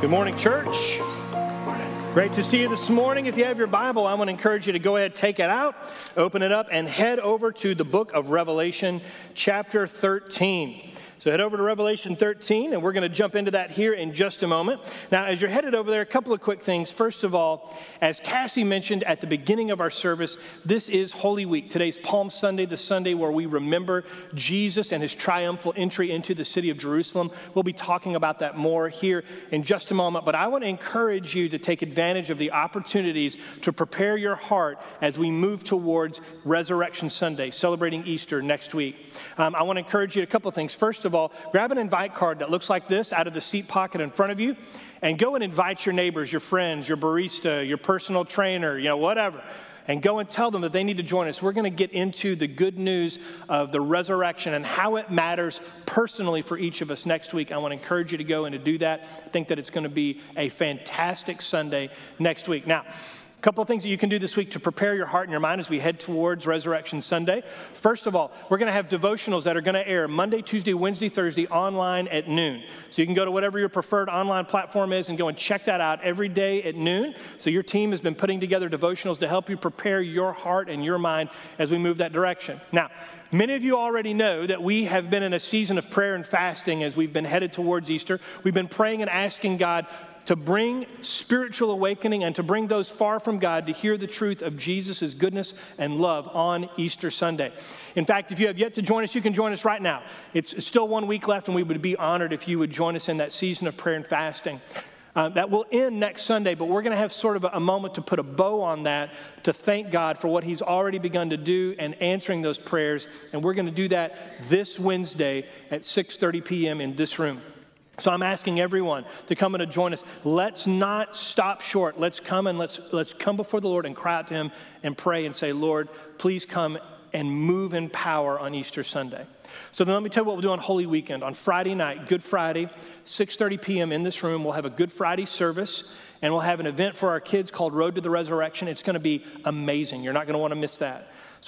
Good morning, church. Great to see you this morning. If you have your Bible, I want to encourage you to go ahead, take it out, open it up, and head over to the book of Revelation, chapter 13. So head over to Revelation 13, and we're going to jump into that here in just a moment. Now, as you're headed over there, a couple of quick things. First of all, as Cassie mentioned at the beginning of our service, this is Holy Week. Today's Palm Sunday, the Sunday where we remember Jesus and his triumphal entry into the city of Jerusalem. We'll be talking about that more here in just a moment, but I want to encourage you to take advantage of the opportunities to prepare your heart as we move towards Resurrection Sunday, celebrating Easter next week. I want to encourage you a couple of things. First of all, grab an invite card that looks like this out of the seat pocket in front of you, and go and invite your neighbors, your friends, your barista, your personal trainer, whatever, and go and tell them that they need to join us. We're going to get into the good news of the resurrection and how it matters personally for each of us next week. I want to encourage you to go and to do that. I think that it's going to be a fantastic Sunday next week. Now, a couple of things that you can do this week to prepare your heart and your mind as we head towards Resurrection Sunday. First of all, we're going to have devotionals that are going to air Monday, Tuesday, Wednesday, Thursday online at noon. So you can go to whatever your preferred online platform is and go and check that out every day at noon. So your team has been putting together devotionals to help you prepare your heart and your mind as we move that direction. Now, many of you already know that we have been in a season of prayer and fasting as we've been headed towards Easter. We've been praying and asking God to bring spiritual awakening and to bring those far from God to hear the truth of Jesus' goodness and love on Easter Sunday. In fact, if you have yet to join us, you can join us right now. It's still 1 week left, and we would be honored if you would join us in that season of prayer and fasting. That will end next Sunday, but we're going to have sort of a moment to put a bow on that, to thank God for what he's already begun to do and answering those prayers. And we're going to do that this Wednesday at 6:30 p.m. in this room. So I'm asking everyone to come and to join us. Let's not stop short. Let's come and let's come before the Lord and cry out to him and pray and say, Lord, please come and move in power on Easter Sunday. So then let me tell you what we'll do on Holy Weekend. On Friday night, Good Friday, 6:30 p.m. in this room, we'll have a Good Friday service, and we'll have an event for our kids called Road to the Resurrection. It's going to be amazing. You're not going to want to miss that.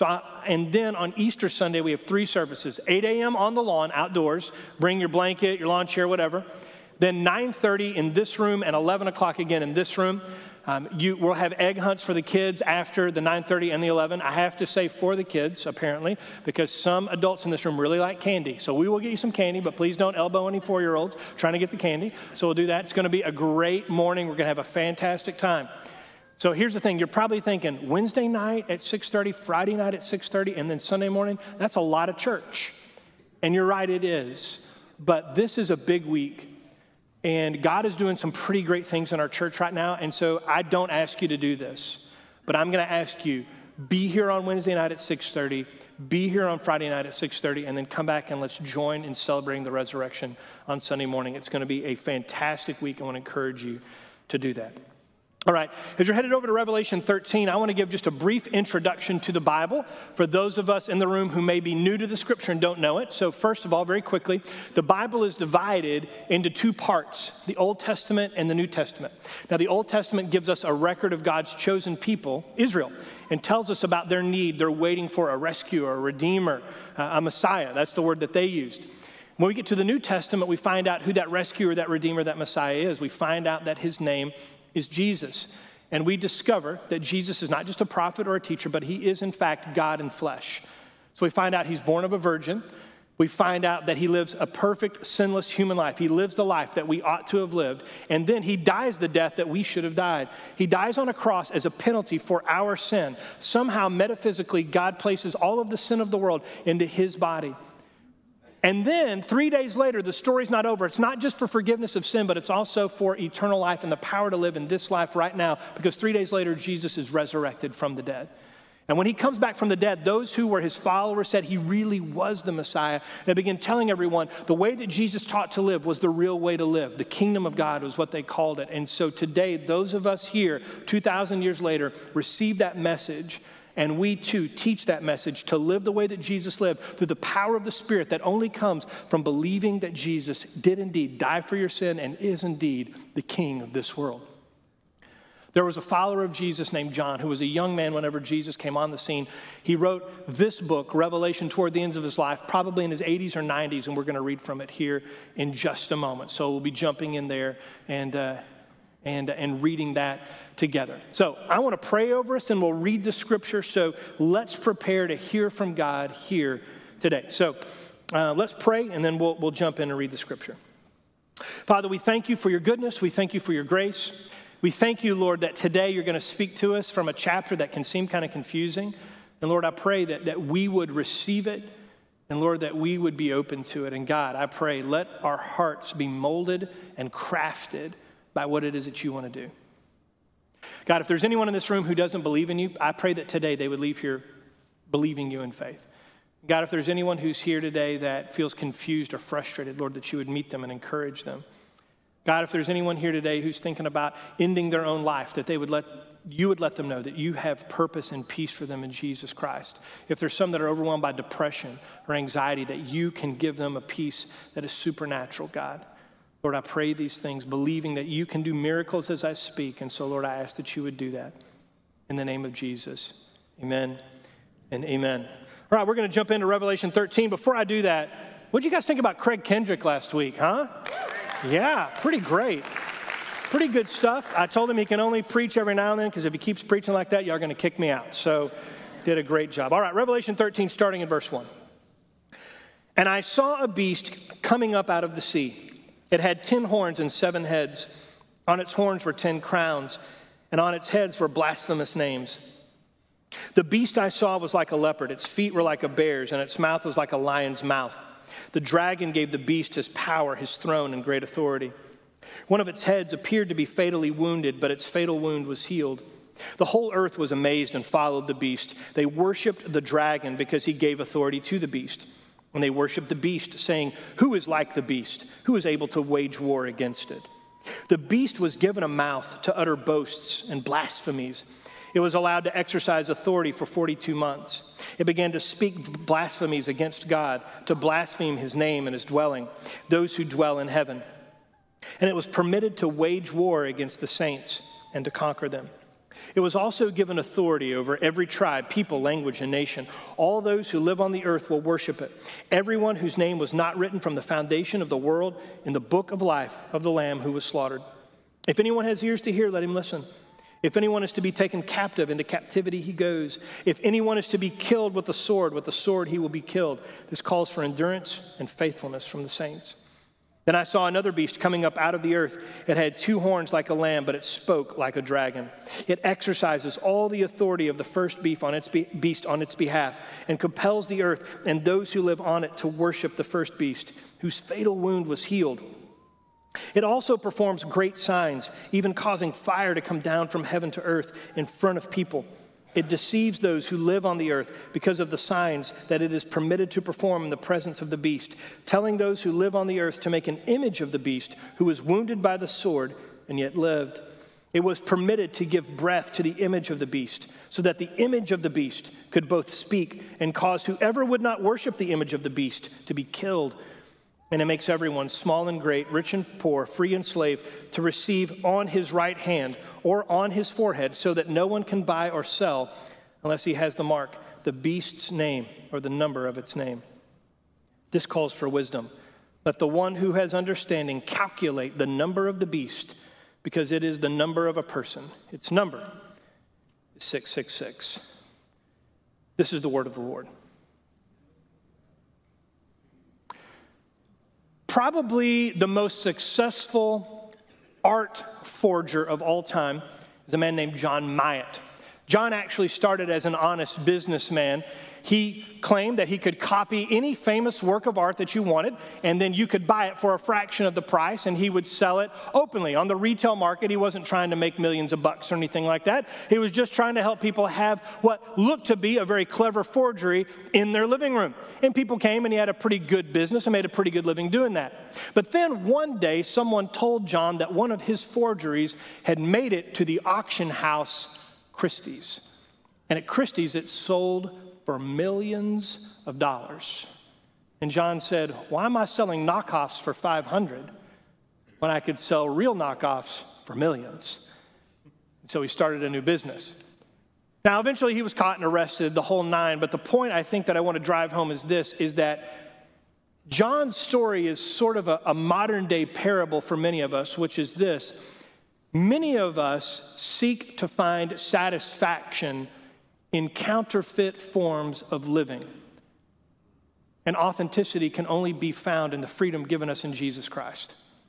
And then on Easter Sunday, we have 3 services. 8 a.m. on the lawn, outdoors. Bring your blanket, your lawn chair, whatever. Then 9:30 in this room and 11 o'clock again in this room. We'll have egg hunts for the kids after the 9:30 and the 11. I have to say for the kids, apparently, because some adults in this room really like candy. So we will get you some candy, but please don't elbow any 4-year-olds trying to get the candy. So we'll do that. It's going to be a great morning. We're going to have a fantastic time. So here's the thing. You're probably thinking Wednesday night at 6:30, Friday night at 6:30, and then Sunday morning. That's a lot of church. And you're right, it is. But this is a big week. And God is doing some pretty great things in our church right now. And so I don't ask you to do this. But I'm going to ask you, be here on Wednesday night at 6:30. Be here on Friday night at 6:30. And then come back and let's join in celebrating the resurrection on Sunday morning. It's going to be a fantastic week. I want to encourage you to do that. All right, as you're headed over to Revelation 13, I want to give just a brief introduction to the Bible for those of us in the room who may be new to the scripture and don't know it. So first of all, very quickly, the Bible is divided into 2 parts, the Old Testament and the New Testament. Now, the Old Testament gives us a record of God's chosen people, Israel, and tells us about their need. They're waiting for a rescuer, a redeemer, a Messiah. That's the word that they used. When we get to the New Testament, we find out who that rescuer, that redeemer, that Messiah is. We find out that his name is Jesus. And we discover that Jesus is not just a prophet or a teacher, but he is in fact God in flesh. So we find out he's born of a virgin. We find out that he lives a perfect, sinless human life. He lives the life that we ought to have lived. And then he dies the death that we should have died. He dies on a cross as a penalty for our sin. Somehow, metaphysically, God places all of the sin of the world into his body. And then 3 days later, the story's not over. It's not just for forgiveness of sin, but it's also for eternal life and the power to live in this life right now, because 3 days later, Jesus is resurrected from the dead. And when he comes back from the dead, those who were his followers said he really was the Messiah. They began telling everyone the way that Jesus taught to live was the real way to live. The kingdom of God was what they called it. And so today, those of us here, 2,000 years later, receive that message. And we too teach that message to live the way that Jesus lived through the power of the Spirit that only comes from believing that Jesus did indeed die for your sin and is indeed the King of this world. There was a follower of Jesus named John who was a young man whenever Jesus came on the scene. He wrote this book, Revelation, toward the end of his life, probably in his 80s or 90s, and we're going to read from it here in just a moment. So we'll be jumping in there and reading that together. So I want to pray over us, and we'll read the scripture. So let's prepare to hear from God here today. So let's pray, and then we'll jump in and read the scripture. Father, we thank you for your goodness. We thank you for your grace. We thank you, Lord, that today you're going to speak to us from a chapter that can seem kind of confusing. And Lord, I pray that we would receive it, and Lord, that we would be open to it. And God, I pray, let our hearts be molded and crafted by what it is that you want to do. God, if there's anyone in this room who doesn't believe in you, I pray that today they would leave here believing you in faith. God, if there's anyone who's here today that feels confused or frustrated, Lord, that you would meet them and encourage them. God, if there's anyone here today who's thinking about ending their own life, that you would let them know that you have purpose and peace for them in Jesus Christ. If there's some that are overwhelmed by depression or anxiety, that you can give them a peace that is supernatural, God. Lord, I pray these things, believing that you can do miracles as I speak. And so, Lord, I ask that you would do that in the name of Jesus. Amen and amen. All right, we're going to jump into Revelation 13. Before I do that, what did you guys think about Craig Kendrick last week, huh? Yeah, pretty great. Pretty good stuff. I told him he can only preach every now and then, because if he keeps preaching like that, y'all are going to kick me out. So did a great job. All right, Revelation 13, starting in verse 1. And I saw a beast coming up out of the sea. It had 10 horns and 7 heads. On its horns were 10 crowns, and on its heads were blasphemous names. The beast I saw was like a leopard. Its feet were like a bear's, and its mouth was like a lion's mouth. The dragon gave the beast his power, his throne, and great authority. One of its heads appeared to be fatally wounded, but its fatal wound was healed. The whole earth was amazed and followed the beast. They worshiped the dragon because he gave authority to the beast. And they worshiped the beast, saying, "Who is like the beast? Who is able to wage war against it?" The beast was given a mouth to utter boasts and blasphemies. It was allowed to exercise authority for 42 months. It began to speak blasphemies against God, to blaspheme his name and his dwelling, those who dwell in heaven. And it was permitted to wage war against the saints and to conquer them. It was also given authority over every tribe, people, language, and nation. All those who live on the earth will worship it. Everyone whose name was not written from the foundation of the world in the book of life of the Lamb who was slaughtered. If anyone has ears to hear, let him listen. If anyone is to be taken captive, into captivity he goes. If anyone is to be killed with the sword he will be killed. This calls for endurance and faithfulness from the saints. Then I saw another beast coming up out of the earth. It had 2 horns like a lamb, but it spoke like a dragon. It exercises all the authority of the first beast on its behalf, and compels the earth and those who live on it to worship the first beast, whose fatal wound was healed. It also performs great signs, even causing fire to come down from heaven to earth in front of people. It deceives those who live on the earth because of the signs that it is permitted to perform in the presence of the beast, telling those who live on the earth to make an image of the beast who was wounded by the sword and yet lived. It was permitted to give breath to the image of the beast, so that the image of the beast could both speak and cause whoever would not worship the image of the beast to be killed. And it makes everyone, small and great, rich and poor, free and slave, to receive on his right hand or on his forehead, so that no one can buy or sell unless he has the mark, the beast's name, or the number of its name. This calls for wisdom. Let the one who has understanding calculate the number of the beast, because it is the number of a person. Its number is 666. This is the word of the Lord. Probably the most successful art forger of all time is a man named John Myatt. John actually started as an honest businessman. He claimed that he could copy any famous work of art that you wanted, and then you could buy it for a fraction of the price, and he would sell it openly. On the retail market, he wasn't trying to make millions of bucks or anything like that. He was just trying to help people have what looked to be a very clever forgery in their living room. And people came, and he had a pretty good business and made a pretty good living doing that. But then one day, someone told John that one of his forgeries had made it to the auction house Christie's. And at Christie's, it sold for millions of dollars. And John said, why am I selling knockoffs for $500 when I could sell real knockoffs for millions? So he started a new business. Now, eventually he was caught and arrested, the whole nine. But the point I think that I want to drive home is this, is that John's story is sort of a modern day parable for many of us, which is this. Many of us seek to find satisfaction in counterfeit forms of living. And authenticity can only be found in the freedom given us in Jesus Christ.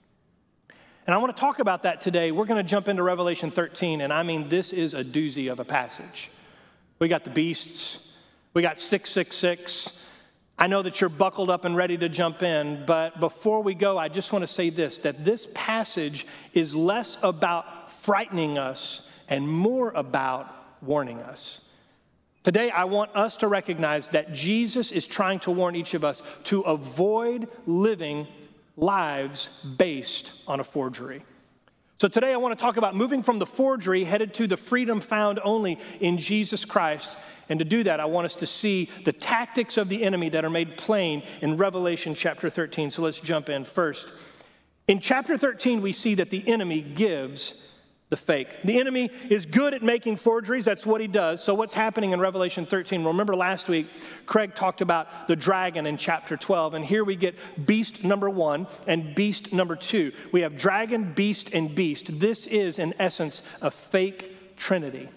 And I want to talk about that today. We're going to jump into Revelation 13, and I mean, this is a doozy of a passage. We got the beasts. We got 666. I know that you're buckled up and ready to jump in, but before we go, I just want to say this, that this passage is less about frightening us and more about warning us. Today, I want us to recognize that Jesus is trying to warn each of us to avoid living lives based on a forgery. So today I want to talk about moving from the forgery headed to the freedom found only in Jesus Christ. And to do that, I want us to see the tactics of the enemy that are made plain in Revelation chapter 13. So let's jump in first. In chapter 13, we see that the enemy gives the fake. The enemy is good at making forgeries. That's what he does. So what's happening in Revelation 13? Remember last week, Craig talked about the dragon in chapter 12. And here we get beast number 1 and beast number 2. We have dragon, beast, and beast. This is, in essence, a fake trinity.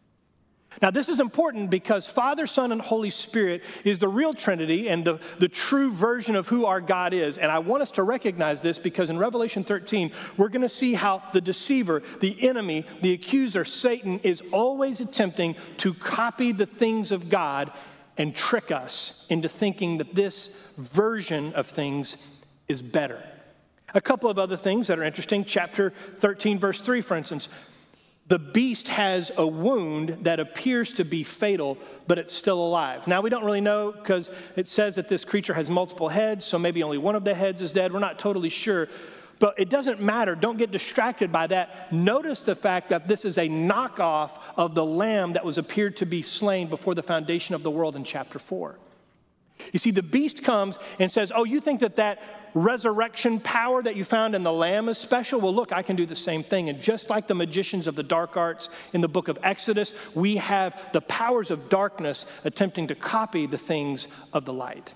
Now, this is important because Father, Son, and Holy Spirit is the real Trinity and the true version of who our God is. And I want us to recognize this because in Revelation 13, we're going to see how the deceiver, the enemy, the accuser, Satan, is always attempting to copy the things of God and trick us into thinking that this version of things is better. A couple of other things that are interesting. Chapter 13, verse 3, for instance. The beast has a wound that appears to be fatal, but it's still alive. Now, we don't really know because it says that this creature has multiple heads, so maybe only one of the heads is dead. We're not totally sure, but it doesn't matter. Don't get distracted by that. Notice the fact that this is a knockoff of the lamb that was appeared to be slain before the foundation of the world in chapter 4. You see, the beast comes and says, oh, you think that resurrection power that you found in the lamb is special? Well, look, I can do the same thing. And just like the magicians of the dark arts in the book of Exodus, we have the powers of darkness attempting to copy the things of the light.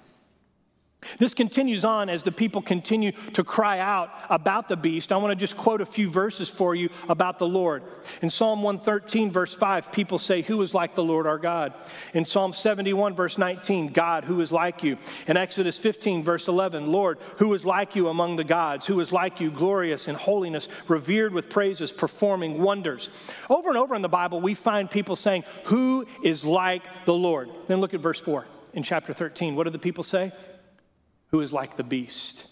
This continues on as the people continue to cry out about the beast. I want to just quote a few verses for you about the Lord. In Psalm 113, verse 5, people say, who is like the Lord our God? In Psalm 71, verse 19, God, who is like you? In Exodus 15, verse 11, Lord, who is like you among the gods? Who is like you, glorious in holiness, revered with praises, performing wonders? Over and over in the Bible, we find people saying, who is like the Lord? Then look at verse 4 in chapter 13. What do the people say? Who is like the beast.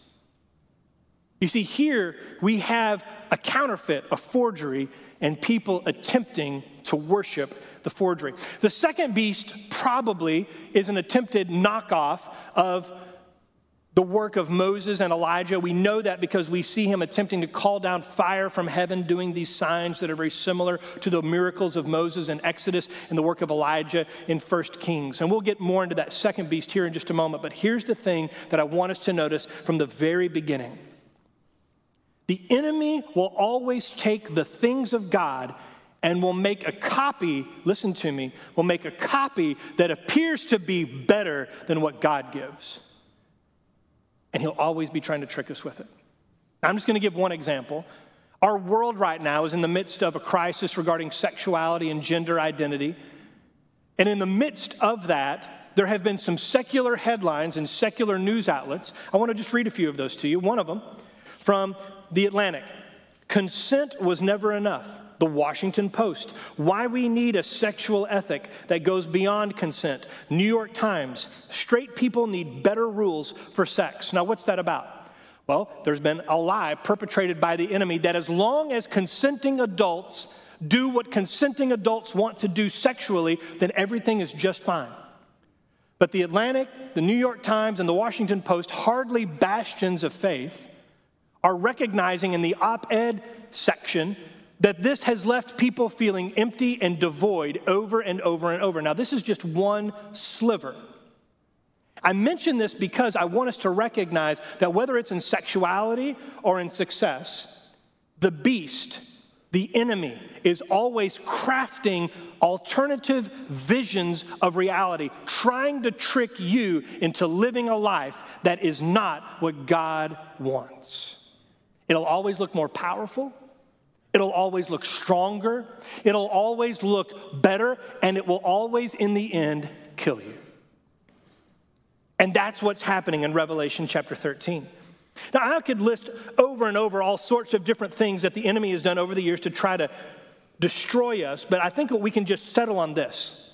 You see, here we have a counterfeit, a forgery, and people attempting to worship the forgery. The second beast probably is an attempted knockoff of the work of Moses and Elijah. We know that because we see him attempting to call down fire from heaven, doing these signs that are very similar to the miracles of Moses in Exodus and the work of Elijah in 1 Kings. And we'll get more into that second beast here in just a moment. But here's the thing that I want us to notice from the very beginning. The enemy will always take the things of God and will make a copy, listen to me, will make a copy that appears to be better than what God gives. And he'll always be trying to trick us with it. I'm just going to give one example. Our world right now is in the midst of a crisis regarding sexuality and gender identity. And in the midst of that, there have been some secular headlines and secular news outlets. I want to just read a few of those to you. One of them from The Atlantic. Consent was never enough. The Washington Post, why we need a sexual ethic that goes beyond consent. New York Times, straight people need better rules for sex. Now, what's that about? Well, there's been a lie perpetrated by the enemy that as long as consenting adults do what consenting adults want to do sexually, then everything is just fine. But the Atlantic, the New York Times, and the Washington Post, hardly bastions of faith, are recognizing in the op-ed section that this has left people feeling empty and devoid over and over and over. Now, this is just one sliver. I mention this because I want us to recognize that whether it's in sexuality or in success, the beast The enemy is always crafting alternative visions of reality, trying to trick you into living a life that is not what God wants. It'll always look more powerful. It'll always look stronger. It'll always look better, and it will always, in the end, kill you. And that's what's happening in Revelation chapter 13. Now, I could list over and over all sorts of different things that the enemy has done over the years to try to destroy us, but I think that we can just settle on this.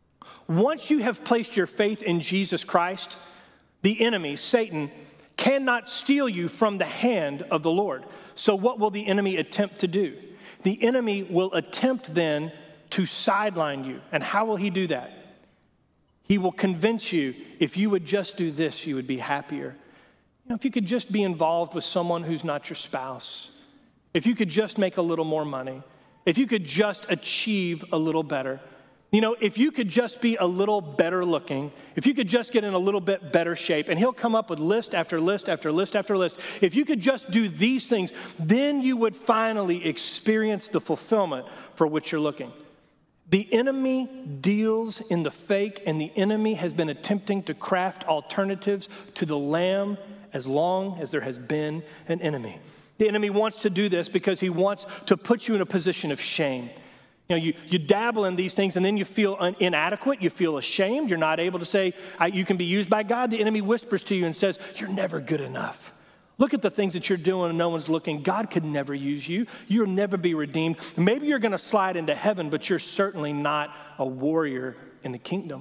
Once you have placed your faith in Jesus Christ, the enemy, Satan, cannot steal you from the hand of the Lord. So what will the enemy attempt to do? The enemy will attempt then to sideline you. And how will he do that? He will convince you, if you would just do this, you would be happier. You know, if you could just be involved with someone who's not your spouse, if you could just make a little more money, if you could just achieve a little better, you know, if you could just be a little better looking, if you could just get in a little bit better shape, and he'll come up with list after list after list after list. If you could just do these things, then you would finally experience the fulfillment for which you're looking. The enemy deals in the fake, and the enemy has been attempting to craft alternatives to the Lamb as long as there has been an enemy. The enemy wants to do this because he wants to put you in a position of shame. You know, you dabble in these things and then you feel inadequate, you feel ashamed, you're not able to say, you can be used by God. The enemy whispers to you and says, you're never good enough. Look at the things that you're doing and no one's looking. God could never use you. You'll never be redeemed. Maybe you're going to slide into heaven, but you're certainly not a warrior in the kingdom.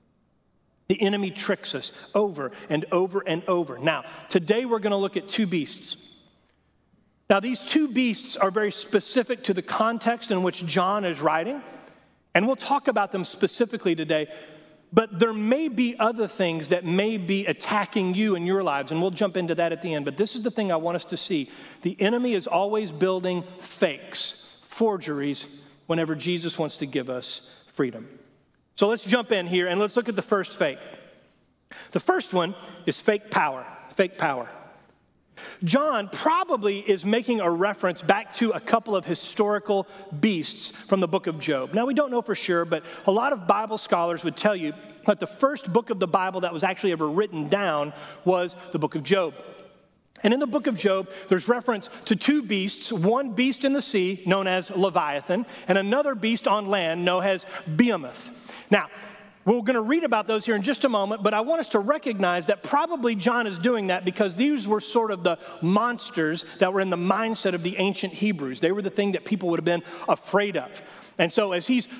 The enemy tricks us over and over and over. Now, today we're going to look at two beasts. Now, these two beasts are very specific to the context in which John is writing, and we'll talk about them specifically today, but there may be other things that may be attacking you in your lives, and we'll jump into that at the end, but this is the thing I want us to see. The enemy is always building fakes, forgeries, whenever Jesus wants to give us freedom. So let's jump in here, and let's look at the first fake. The first one is fake power, fake power. John probably is making a reference back to a couple of historical beasts from the book of Job. Now, we don't know for sure, but a lot of Bible scholars would tell you that the first book of the Bible that was actually ever written down was the book of Job. And in the book of Job, there's reference to two beasts, one beast in the sea known as Leviathan, and another beast on land known as Behemoth. Now, we're going to read about those here in just a moment, but I want us to recognize that probably John is doing that because these were sort of the monsters that were in the mindset of the ancient Hebrews. They were the thing that people would have been afraid of. And so as he's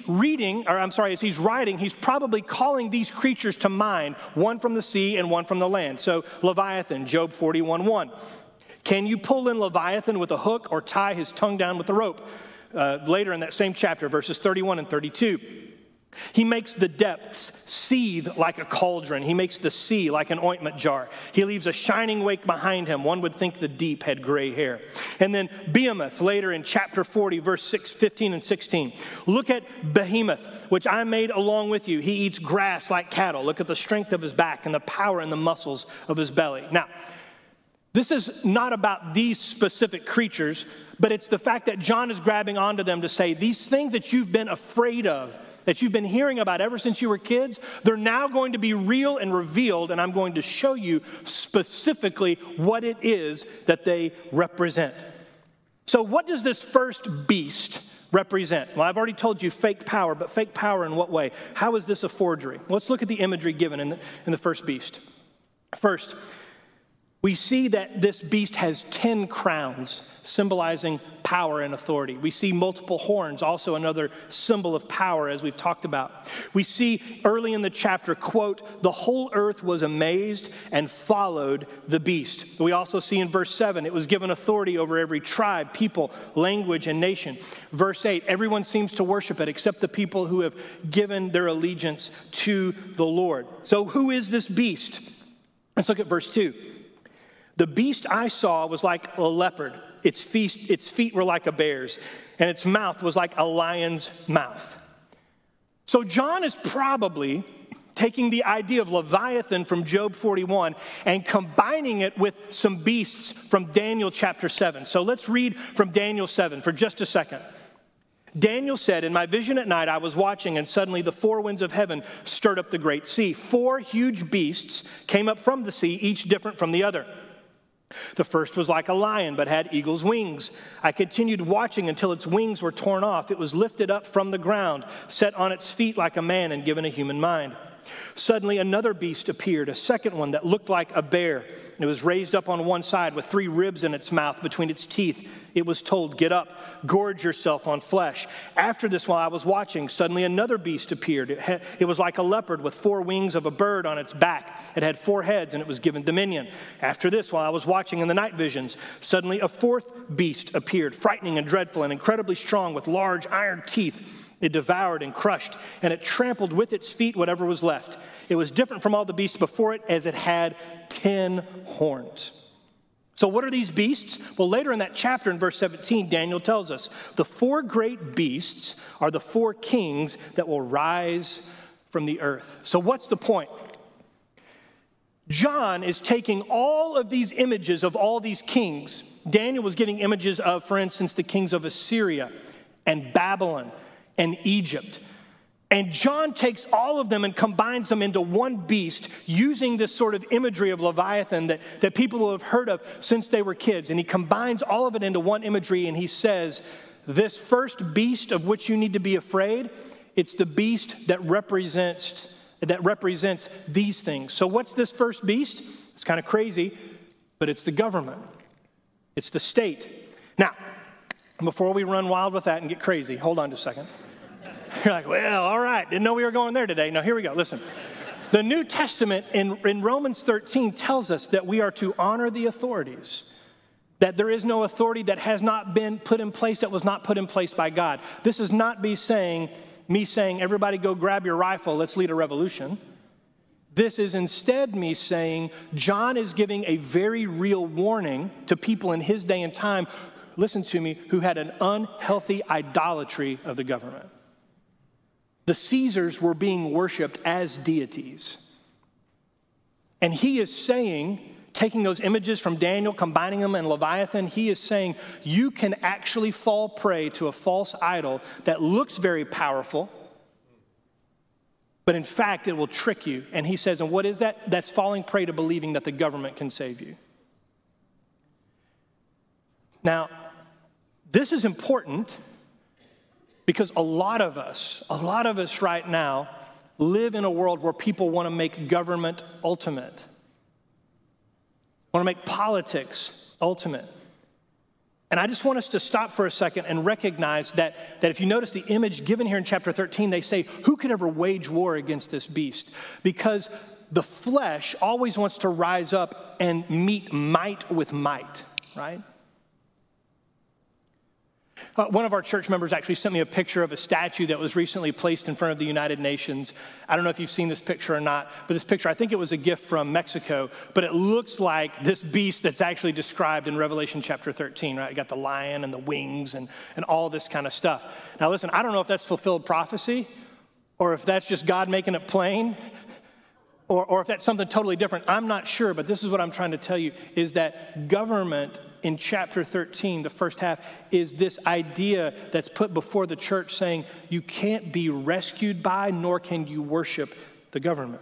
writing, he's probably calling these creatures to mind, one from the sea and one from the land. So Leviathan, Job 41:1. Can you pull in Leviathan with a hook or tie his tongue down with a rope? Later in that same chapter, verses 31 and 32. He makes the depths seethe like a cauldron. He makes the sea like an ointment jar. He leaves a shining wake behind him. One would think the deep had gray hair. And then Behemoth, later in chapter 40, verse 15 and 16. Look at Behemoth, which I made along with you. He eats grass like cattle. Look at the strength of his back and the power in the muscles of his belly. Now, this is not about these specific creatures, but it's the fact that John is grabbing onto them to say, these things that you've been afraid of, that you've been hearing about ever since you were kids, they're now going to be real and revealed, and I'm going to show you specifically what it is that they represent. So what does this first beast represent? Well, I've already told you fake power, but fake power in what way? How is this a forgery? Let's look at the imagery given in the first beast. First, we see that this beast has 10 crowns, symbolizing power and authority. We see multiple horns, also another symbol of power, as we've talked about. We see early in the chapter, quote, the whole earth was amazed and followed the beast. We also see in verse 7, it was given authority over every tribe, people, language, and nation. Verse 8, everyone seems to worship it except the people who have given their allegiance to the Lord. So who is this beast? Let's look at verse 2. The beast I saw was like a leopard. Its feet were like a bear's, and its mouth was like a lion's mouth. So John is probably taking the idea of Leviathan from Job 41 and combining it with some beasts from Daniel chapter 7. So let's read from Daniel 7 for just a second. Daniel said, "In my vision at night I was watching, and suddenly the four winds of heaven stirred up the great sea. 4 huge beasts came up from the sea, each different from the other. The first was like a lion, but had eagle's wings. I continued watching until its wings were torn off. It was lifted up from the ground, set on its feet like a man, and given a human mind. Suddenly another beast appeared, a second one that looked like a bear. It was raised up on one side with 3 ribs in its mouth between its teeth. It was told, 'Get up, gorge yourself on flesh.' After this, while I was watching, suddenly another beast appeared. It was like a leopard with 4 wings of a bird on its back. It had 4 heads, and it was given dominion. After this, while I was watching in the night visions, suddenly a 4th beast appeared, frightening and dreadful and incredibly strong with large iron teeth. It devoured and crushed, and it trampled with its feet whatever was left. It was different from all the beasts before it, as it had 10 horns. So what are these beasts? Well, later in that chapter in verse 17, Daniel tells us the 4 great beasts are the 4 kings that will rise from the earth. So what's the point? John is taking all of these images of all these kings. Daniel was giving images of, for instance, the kings of Assyria and Babylon and Egypt. And John takes all of them and combines them into one beast using this sort of imagery of Leviathan that people will have heard of since they were kids. And he combines all of it into one imagery, and he says, this first beast of which you need to be afraid, it's the beast that represents these things. So what's this first beast? It's kind of crazy, but it's the government. It's the state. Now, before we run wild with that and get crazy, hold on just a second. You're like, well, all right. Didn't know we were going there today. No, here we go. Listen. The New Testament in Romans 13 tells us that we are to honor the authorities, that there is no authority that has not been put in place that was not put in place by God. This is not me saying, everybody go grab your rifle, let's lead a revolution. This is instead me saying, John is giving a very real warning to people in his day and time, listen to me, who had an unhealthy idolatry of the government. The Caesars were being worshiped as deities. And he is saying, taking those images from Daniel, combining them in Leviathan, he is saying you can actually fall prey to a false idol that looks very powerful, but in fact it will trick you. And he says, and what is that? That's falling prey to believing that the government can save you. Now, this is important because a lot of us right now live in a world where people want to make government ultimate, want to make politics ultimate. And I just want us to stop for a second and recognize that if you notice the image given here in chapter 13, they say, who could ever wage war against this beast? Because the flesh always wants to rise up and meet might with might, right? One of our church members actually sent me a picture of a statue that was recently placed in front of the United Nations. I don't know if you've seen this picture or not, but this picture, I think it was a gift from Mexico, but it looks like this beast that's actually described in Revelation chapter 13, right? You got the lion and the wings and all this kind of stuff. Now listen, I don't know if that's fulfilled prophecy or if that's just God making it plain or if that's something totally different. I'm not sure, but this is what I'm trying to tell you, is that government in chapter 13, the first half, is this idea that's put before the church saying you can't be rescued by nor can you worship the government.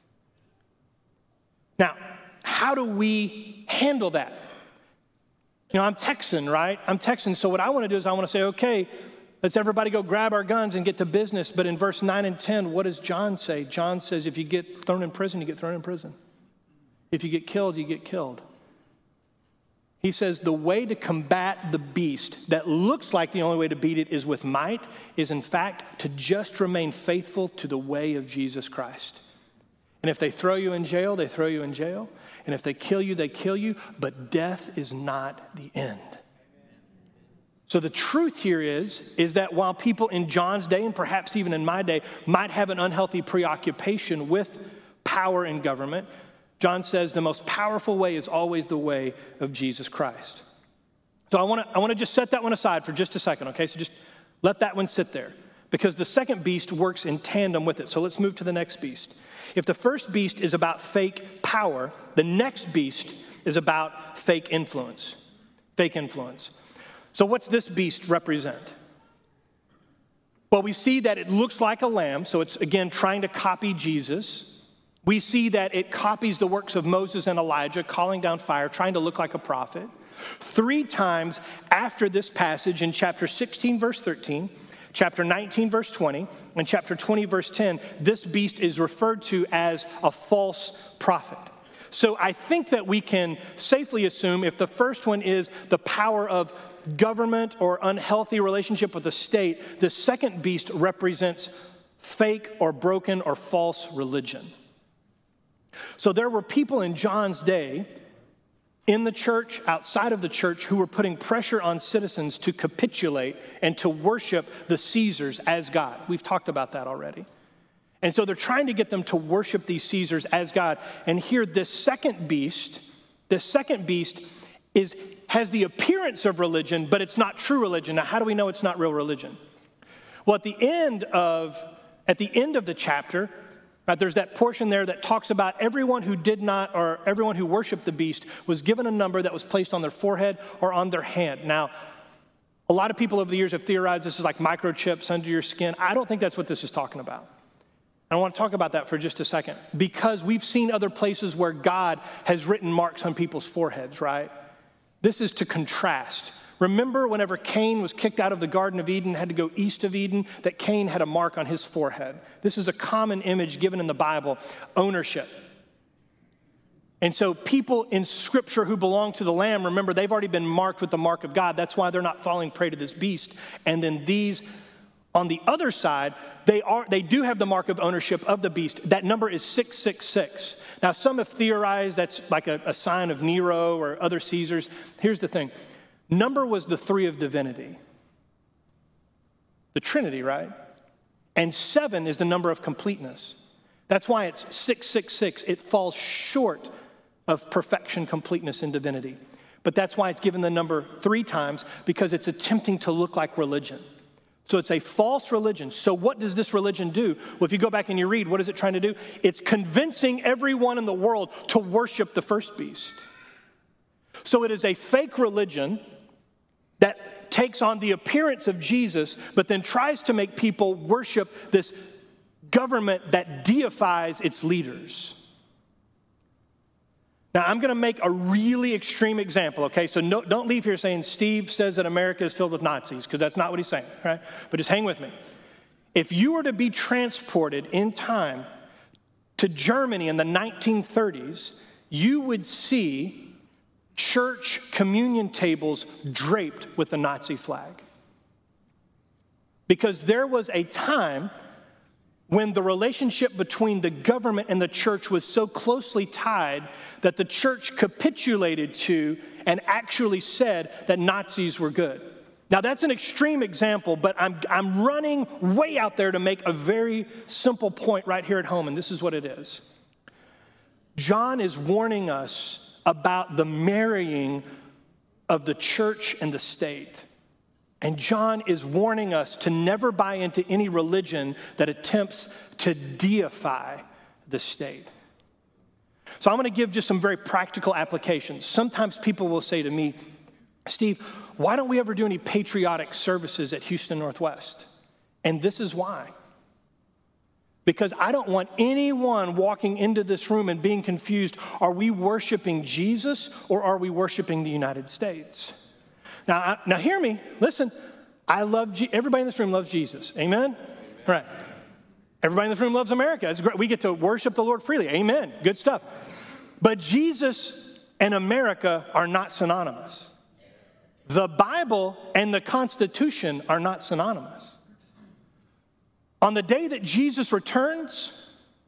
Now, how do we handle that? You know, I'm Texan, right? I'm Texan, so what I want to do is I want to say, okay, let's everybody go grab our guns and get to business. But in verse 9 and 10, what does John say? John says if you get thrown in prison, you get thrown in prison. If you get killed, you get killed. He says the way to combat the beast that looks like the only way to beat it is with might, is in fact to just remain faithful to the way of Jesus Christ. And if they throw you in jail, they throw you in jail. And if they kill you, they kill you. But death is not the end. So the truth here is that while people in John's day and perhaps even in my day might have an unhealthy preoccupation with power in government, John says the most powerful way is always the way of Jesus Christ. So I want to just set that one aside for just a second, okay? So just let that one sit there. because the second beast works in tandem with it. So let's move to the next beast. If the first beast is about fake power, the next beast is about fake influence. Fake influence. So what's this beast represent? Well, we see that it looks like a lamb, so it's, again, trying to copy Jesus. We see that it copies the works of Moses and Elijah, calling down fire, trying to look like a prophet. 3 times after this passage in chapter 16, verse 13, chapter 19, verse 20, and chapter 20, verse 10, this beast is referred to as a false prophet. So I think that we can safely assume if the first one is the power of government or unhealthy relationship with the state, the second beast represents fake or broken or false religion. So there were people in John's day, in the church, outside of the church, who were putting pressure on citizens to capitulate and to worship the Caesars as God. We've talked about that already. And so they're trying to get them to worship these Caesars as God. And here, this second beast has the appearance of religion, but it's not true religion. Now, how do we know it's not real religion? Well, at the end of the chapter, right, there's that portion there that talks about everyone who did not, or everyone who worshiped the beast was given a number that was placed on their forehead or on their hand. Now, a lot of people over the years have theorized this is like microchips under your skin. I don't think that's what this is talking about. I want to talk about that for just a second, because we've seen other places where God has written marks on people's foreheads, right? This is to contrast. Remember whenever Cain was kicked out of the Garden of Eden, had to go east of Eden, that Cain had a mark on his forehead. This is a common image given in the Bible, ownership. And so people in Scripture who belong to the Lamb, remember, they've already been marked with the mark of God. That's why they're not falling prey to this beast. And then these, on the other side, they do have the mark of ownership of the beast. That number is 666. Now, some have theorized that's like a sign of Nero or other Caesars. Here's the thing. Number was the 3 of divinity. The Trinity, right? And 7 is the number of completeness. That's why it's 666. It falls short of perfection, completeness, and divinity. But that's why it's given the number 3 times, because it's attempting to look like religion. So it's a false religion. So what does this religion do? Well, if you go back and you read, what is it trying to do? It's convincing everyone in the world to worship the first beast. So it is a fake religion that takes on the appearance of Jesus, but then tries to make people worship this government that deifies its leaders. Now, I'm going to make a really extreme example, okay? So don't leave here saying Steve says that America is filled with Nazis, because that's not what he's saying, right? But just hang with me. If you were to be transported in time to Germany in the 1930s, you would see church communion tables draped with the Nazi flag. Because there was a time when the relationship between the government and the church was so closely tied that the church capitulated to and actually said that Nazis were good. Now, that's an extreme example, but I'm running way out there to make a very simple point right here at home, and this is what it is. John is warning us about the marrying of the church and the state. And John is warning us to never buy into any religion that attempts to deify the state. So I'm going to give just some very practical applications. Sometimes people will say to me, Steve, why don't we ever do any patriotic services at Houston Northwest? And this is why. Because I don't want anyone walking into this room and being confused, are we worshiping Jesus or are we worshiping the United States? Now hear me. Listen, everybody in this room loves Jesus. Amen? Right. Everybody in this room loves America. It's great. We get to worship the Lord freely. Amen. Good stuff. But Jesus and America are not synonymous. The Bible and the Constitution are not synonymous. On the day that Jesus returns,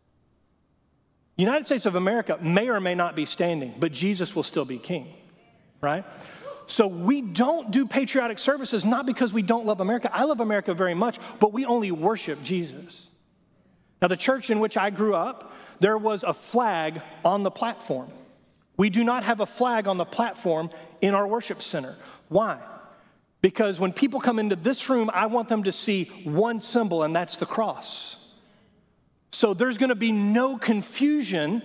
the United States of America may or may not be standing, but Jesus will still be king, right? So we don't do patriotic services, not because we don't love America. I love America very much, but we only worship Jesus. Now, the church in which I grew up, there was a flag on the platform. We do not have a flag on the platform in our worship center. Why? Because when people come into this room, I want them to see one symbol, and that's the cross. So there's going to be no confusion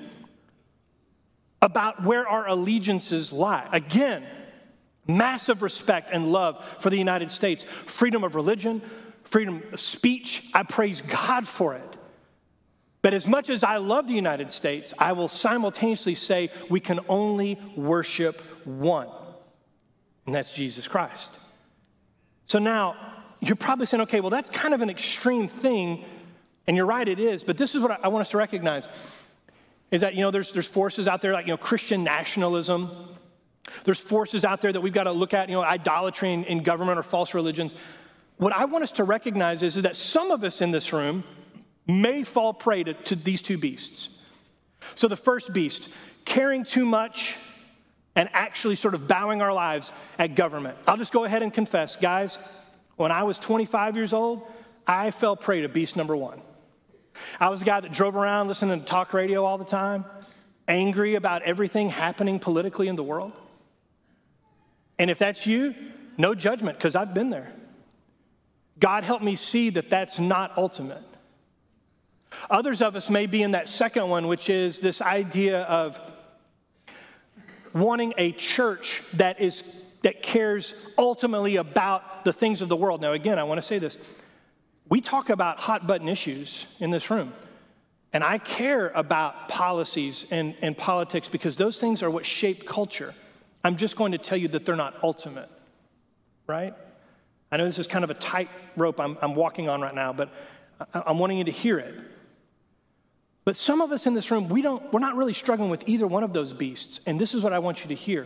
about where our allegiances lie. Again, massive respect and love for the United States. Freedom of religion, freedom of speech. I praise God for it. But as much as I love the United States, I will simultaneously say we can only worship one, and that's Jesus Christ. So now, you're probably saying, okay, well, that's kind of an extreme thing, and you're right, it is, but this is what I want us to recognize, is that, there's forces out there like, Christian nationalism. There's forces out there that we've got to look at, idolatry in government or false religions. What I want us to recognize is that some of us in this room may fall prey to these two beasts. So the first beast, caring too much and actually sort of bowing our lives at government. I'll just go ahead and confess, guys, when I was 25 years old, I fell prey to beast number one. I was a guy that drove around listening to talk radio all the time, angry about everything happening politically in the world. And if that's you, no judgment, because I've been there. God helped me see that that's not ultimate. Others of us may be in that second one, which is this idea of wanting a church that cares ultimately about the things of the world. Now, again, I want to say this. We talk about hot button issues in this room, and I care about policies and politics because those things are what shape culture. I'm just going to tell you that they're not ultimate, right? I know this is kind of a tight rope I'm walking on right now, but I'm wanting you to hear it. But some of us in this room, we're not really struggling with either one of those beasts. And this is what I want you to hear.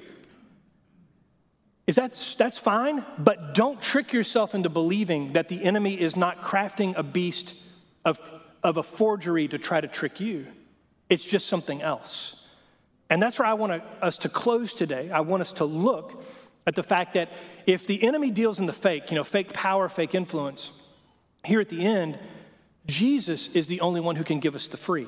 That's fine, but don't trick yourself into believing that the enemy is not crafting a beast of a forgery to try to trick you. It's just something else. And that's where I want us to close today. I want us to look at the fact that if the enemy deals in the fake, fake power, fake influence, here at the end, Jesus is the only one who can give us the free.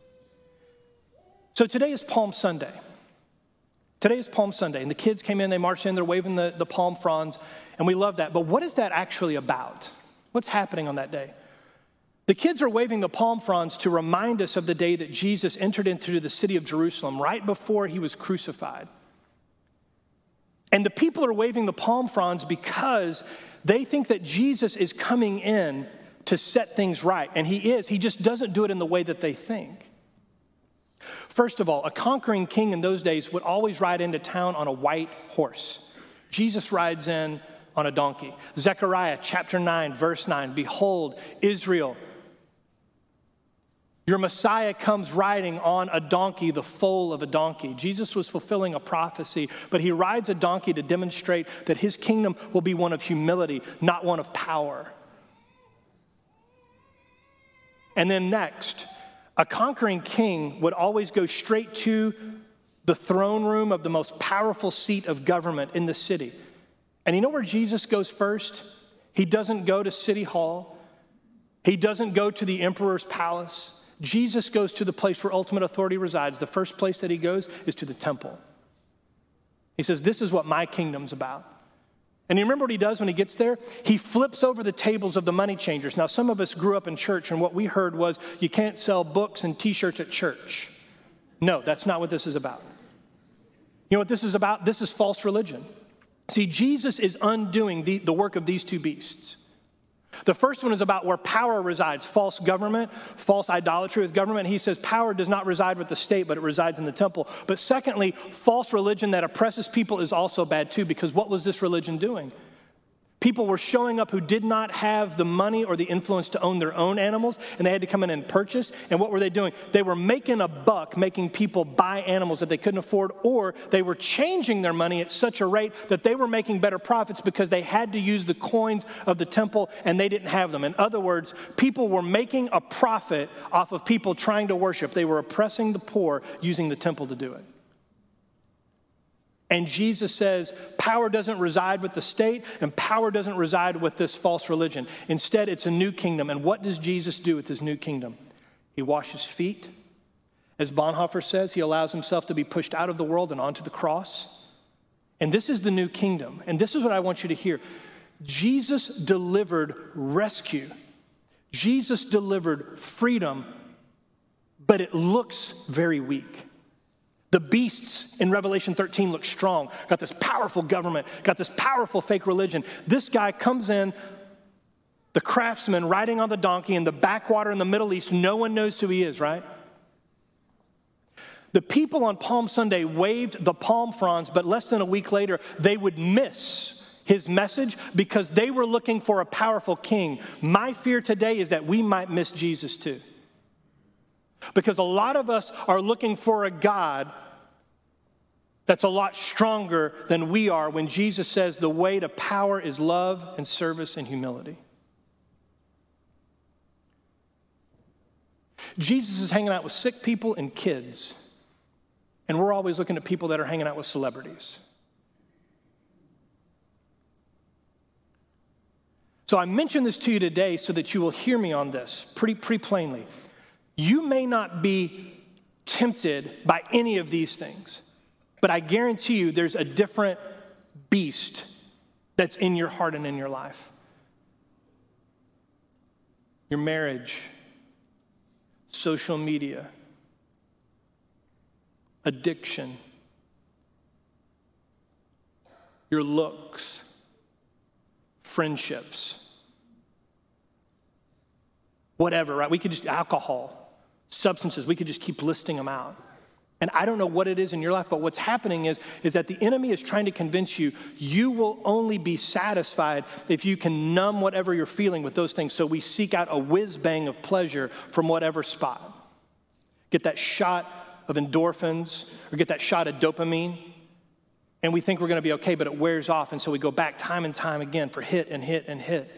So today is Palm Sunday. Today is Palm Sunday, and the kids came in, they marched in, they're waving the palm fronds, and we love that. But what is that actually about? What's happening on that day? The kids are waving the palm fronds to remind us of the day that Jesus entered into the city of Jerusalem right before he was crucified. And the people are waving the palm fronds because they think that Jesus is coming in to set things right. And he is. He just doesn't do it in the way that they think. First of all, a conquering king in those days would always ride into town on a white horse. Jesus rides in on a donkey. Zechariah chapter 9, verse 9, behold, Israel, your Messiah comes riding on a donkey, the foal of a donkey. Jesus was fulfilling a prophecy, but he rides a donkey to demonstrate that his kingdom will be one of humility, not one of power. And then next, a conquering king would always go straight to the throne room of the most powerful seat of government in the city. And you know where Jesus goes first? He doesn't go to City Hall. He doesn't go to the emperor's palace. Jesus goes to the place where ultimate authority resides. The first place that he goes is to the temple. He says, this is what my kingdom's about. And you remember what he does when he gets there? He flips over the tables of the money changers. Now, some of us grew up in church, and what we heard was, you can't sell books and T-shirts at church. No, that's not what this is about. You know what this is about? This is false religion. See, Jesus is undoing the work of these two beasts. The first one is about where power resides, false government, false idolatry with government. He says power does not reside with the state, but it resides in the temple. But secondly, false religion that oppresses people is also bad too, because what was this religion doing? People were showing up who did not have the money or the influence to own their own animals, and they had to come in and purchase. And what were they doing? They were making a buck, making people buy animals that they couldn't afford, or they were changing their money at such a rate that they were making better profits because they had to use the coins of the temple and they didn't have them. In other words, people were making a profit off of people trying to worship. They were oppressing the poor using the temple to do it. And Jesus says power doesn't reside with the state and power doesn't reside with this false religion. Instead, it's a new kingdom. And what does Jesus do with his new kingdom? He washes feet. As Bonhoeffer says, he allows himself to be pushed out of the world and onto the cross. And this is the new kingdom. And this is what I want you to hear. Jesus delivered rescue. Jesus delivered freedom, but it looks very weak. The beasts in Revelation 13 look strong, got this powerful government, got this powerful fake religion. This guy comes in, the craftsman riding on the donkey in the backwater in the Middle East. No one knows who he is, right? The people on Palm Sunday waved the palm fronds, but less than a week later, they would miss his message because they were looking for a powerful king. My fear today is that we might miss Jesus too. Because a lot of us are looking for a God that's a lot stronger than we are when Jesus says the way to power is love and service and humility. Jesus is hanging out with sick people and kids, and we're always looking at people that are hanging out with celebrities. So I mention this to you today so that you will hear me on this pretty plainly. You may not be tempted by any of these things, but I guarantee you there's a different beast that's in your heart and in your life. Your marriage, social media, addiction, your looks, friendships, whatever, right? We could just, alcohol, substances, we could just keep listing them out. And I don't know what it is in your life, but what's happening is that the enemy is trying to convince you, you will only be satisfied if you can numb whatever you're feeling with those things. So we seek out a whiz-bang of pleasure from whatever spot. Get that shot of endorphins or get that shot of dopamine, and we think we're going to be okay, but it wears off, and so we go back time and time again for hit and hit and hit.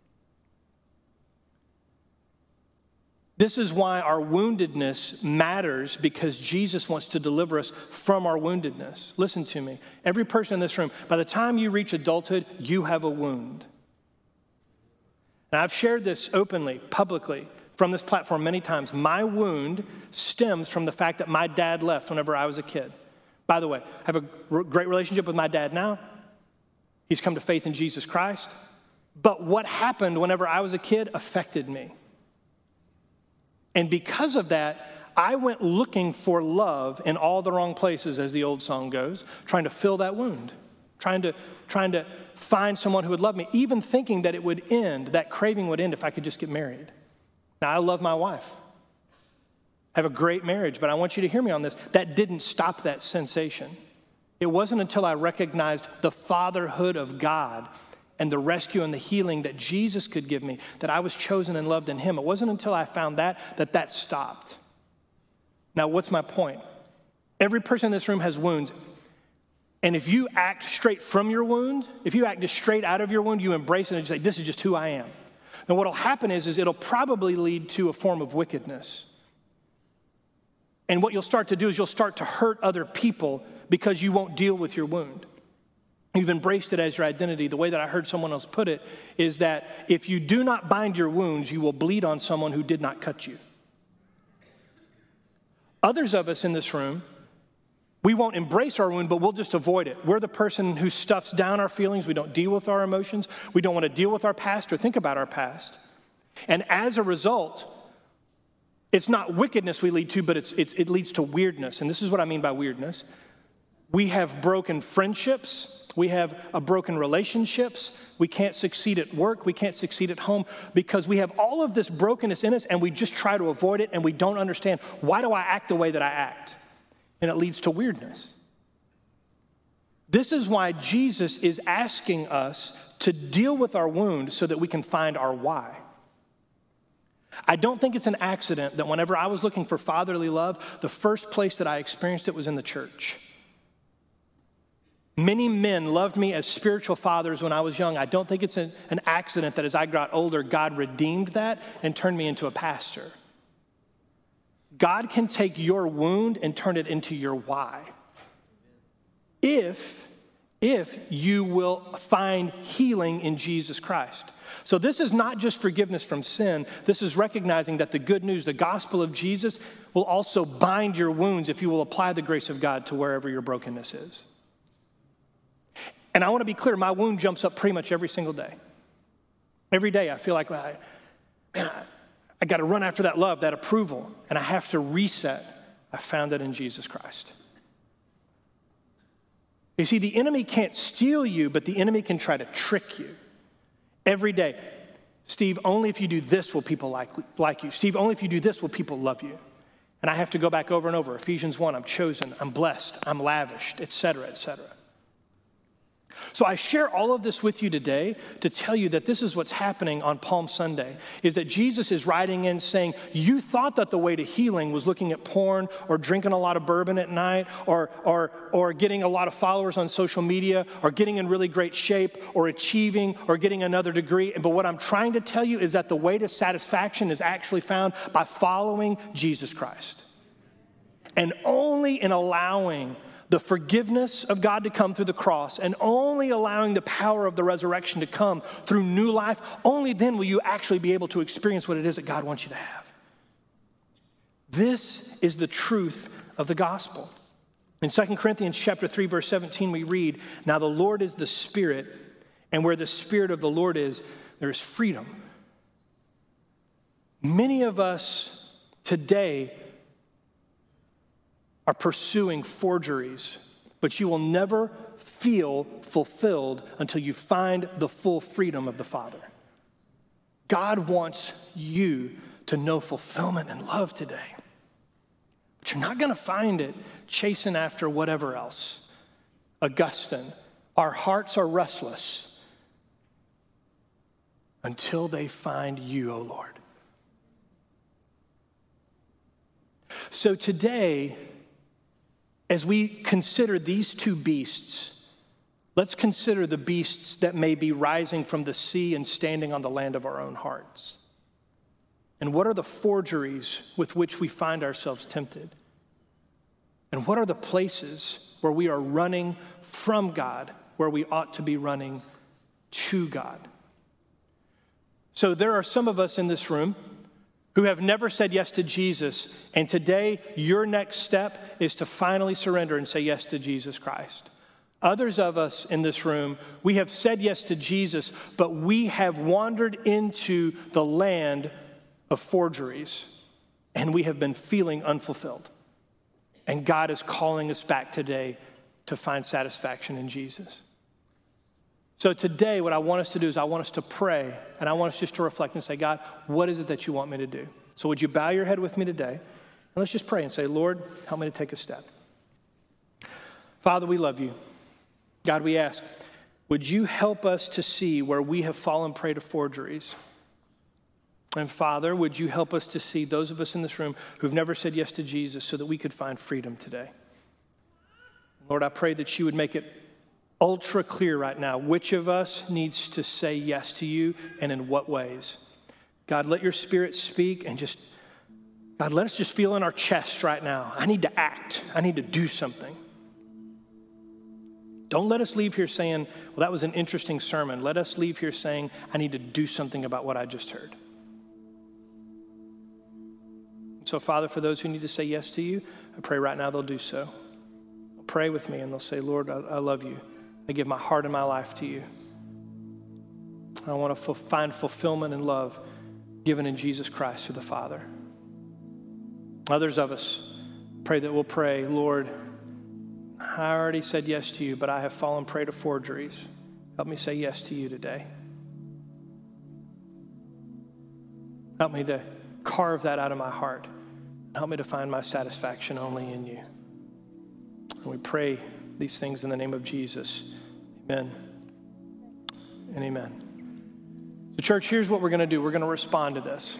This is why our woundedness matters, because Jesus wants to deliver us from our woundedness. Listen to me. Every person in this room, by the time you reach adulthood, you have a wound. Now, I've shared this openly, publicly, from this platform many times. My wound stems from the fact that my dad left whenever I was a kid. By the way, I have a great relationship with my dad now. He's come to faith in Jesus Christ. But what happened whenever I was a kid affected me. And because of that, I went looking for love in all the wrong places, as the old song goes, trying to fill that wound, trying to find someone who would love me, even thinking that it would end, that craving would end if I could just get married. Now, I love my wife. I have a great marriage, but I want you to hear me on this. That didn't stop that sensation. It wasn't until I recognized the fatherhood of God and the rescue and the healing that Jesus could give me, that I was chosen and loved in him. It wasn't until I found that stopped. Now, what's my point? Every person in this room has wounds. And if you act straight from your wound, if you act just straight out of your wound, you embrace it and you say, this is just who I am. Then what will happen is it'll probably lead to a form of wickedness. And what you'll start to do is you'll start to hurt other people because you won't deal with your wound. You've embraced it as your identity. The way that I heard someone else put it is that if you do not bind your wounds, you will bleed on someone who did not cut you. Others of us in this room, we won't embrace our wound, but we'll just avoid it. We're the person who stuffs down our feelings. We don't deal with our emotions. We don't want to deal with our past or think about our past. And as a result, it's not wickedness we lead to, but it leads to weirdness. And this is what I mean by weirdness. We have broken friendships. We have broken relationships. We can't succeed at work. We can't succeed at home because we have all of this brokenness in us and we just try to avoid it and we don't understand, why do I act the way that I act? And it leads to weirdness. This is why Jesus is asking us to deal with our wound so that we can find our why. I don't think it's an accident that whenever I was looking for fatherly love, the first place that I experienced it was in the church. Many men loved me as spiritual fathers when I was young. I don't think it's an accident that as I got older, God redeemed that and turned me into a pastor. God can take your wound and turn it into your why. If you will find healing in Jesus Christ. So this is not just forgiveness from sin. This is recognizing that the good news, the gospel of Jesus, will also bind your wounds if you will apply the grace of God to wherever your brokenness is. And I want to be clear, my wound jumps up pretty much every single day. Every day I feel like, I got to run after that love, that approval, and I have to reset. I found it in Jesus Christ. You see, the enemy can't steal you, but the enemy can try to trick you. Every day, Steve, only if you do this will people like you. Steve, only if you do this will people love you. And I have to go back over and over. Ephesians 1, I'm chosen, I'm blessed, I'm lavished, et cetera, et cetera. So I share all of this with you today to tell you that this is what's happening on Palm Sunday, is that Jesus is riding in saying, you thought that the way to healing was looking at porn or drinking a lot of bourbon at night or getting a lot of followers on social media or getting in really great shape or achieving or getting another degree. But what I'm trying to tell you is that the way to satisfaction is actually found by following Jesus Christ. And only in allowing the forgiveness of God to come through the cross and only allowing the power of the resurrection to come through new life, only then will you actually be able to experience what it is that God wants you to have. This is the truth of the gospel. In 2 Corinthians chapter 3, verse 17, we read, now the Lord is the Spirit, and where the Spirit of the Lord is, there is freedom. Many of us today are pursuing forgeries, but you will never feel fulfilled until you find the full freedom of the Father. God wants you to know fulfillment and love today, but you're not going to find it chasing after whatever else. Augustine, our hearts are restless until they find you, O Lord. So today, as we consider these two beasts, let's consider the beasts that may be rising from the sea and standing on the land of our own hearts. And what are the forgeries with which we find ourselves tempted? And what are the places where we are running from God, where we ought to be running to God? So there are some of us in this room who have never said yes to Jesus, and today your next step is to finally surrender and say yes to Jesus Christ. Others of us in this room, we have said yes to Jesus, but we have wandered into the land of forgeries, and we have been feeling unfulfilled. And God is calling us back today to find satisfaction in Jesus. So today, what I want us to do is I want us to pray, and I want us just to reflect and say, God, what is it that you want me to do? So would you bow your head with me today? And let's just pray and say, Lord, help me to take a step. Father, we love you. God, we ask, would you help us to see where we have fallen prey to forgeries? And Father, would you help us to see those of us in this room who've never said yes to Jesus so that we could find freedom today? Lord, I pray that you would make it ultra clear right now which of us needs to say yes to you and in what ways. God, let your Spirit speak and God, let us just feel in our chest right now. I need to act. I need to do something. Don't let us leave here saying, well, that was an interesting sermon. Let us leave here saying, I need to do something about what I just heard. So, Father, for those who need to say yes to you, I pray right now they'll do so. They'll pray with me and they'll say, Lord, I love you. I give my heart and my life to you. I want to find fulfillment and love given in Jesus Christ through the Father. Others of us pray that we'll pray, Lord, I already said yes to you, but I have fallen prey to forgeries. Help me say yes to you today. Help me to carve that out of my heart. Help me to find my satisfaction only in you. And we pray these things in the name of Jesus. Amen and amen. So church, here's what we're going to do. We're going to respond to this.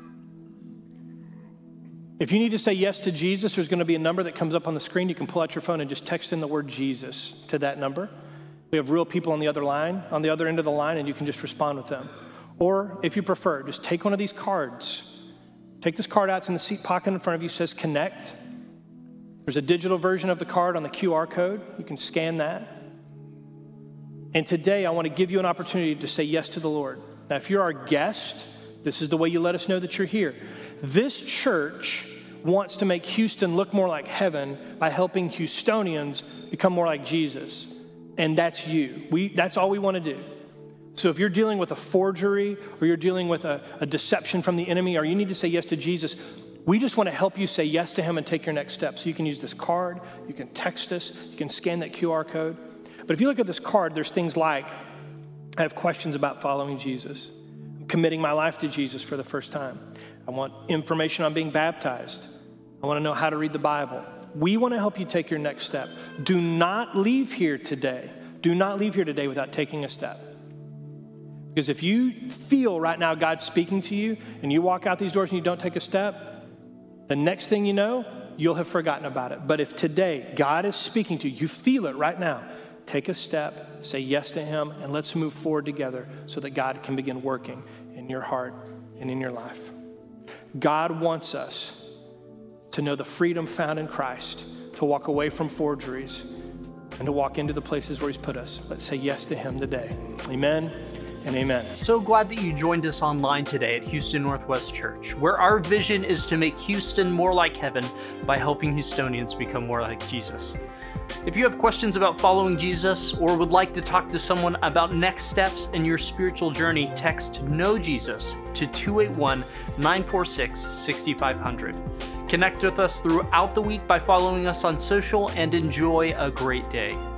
If you need to say yes to Jesus, there's going to be a number that comes up on the screen. You can pull out your phone and just text in the word Jesus to that number. We have real people on the other end of the line, and you can just respond with them. Or if you prefer, just take one of these cards. Take this card out. It's in the seat pocket in front of you. It says Connect. There's a digital version of the card on the QR code. You can scan that. And today, I want to give you an opportunity to say yes to the Lord. Now, if you're our guest, this is the way you let us know that you're here. This church wants to make Houston look more like heaven by helping Houstonians become more like Jesus. And that's you. That's all we want to do. So if you're dealing with a forgery or you're dealing with a deception from the enemy, or you need to say yes to Jesus, we just want to help you say yes to him and take your next step. So you can use this card, you can text us, you can scan that QR code. But if you look at this card, there's things like, I have questions about following Jesus. I'm committing my life to Jesus for the first time. I want information on being baptized. I want to know how to read the Bible. We want to help you take your next step. Do not leave here today. Do not leave here today without taking a step. Because if you feel right now God's speaking to you and you walk out these doors and you don't take a step, the next thing you know, you'll have forgotten about it. But if today God is speaking to you, you feel it right now, take a step, say yes to him, and let's move forward together so that God can begin working in your heart and in your life. God wants us to know the freedom found in Christ, to walk away from forgeries, and to walk into the places where he's put us. Let's say yes to him today. Amen and amen. So glad that you joined us online today at Houston Northwest Church, where our vision is to make Houston more like heaven by helping Houstonians become more like Jesus. If you have questions about following Jesus or would like to talk to someone about next steps in your spiritual journey, text Know Jesus to 281-946-6500. Connect with us throughout the week by following us on social and enjoy a great day.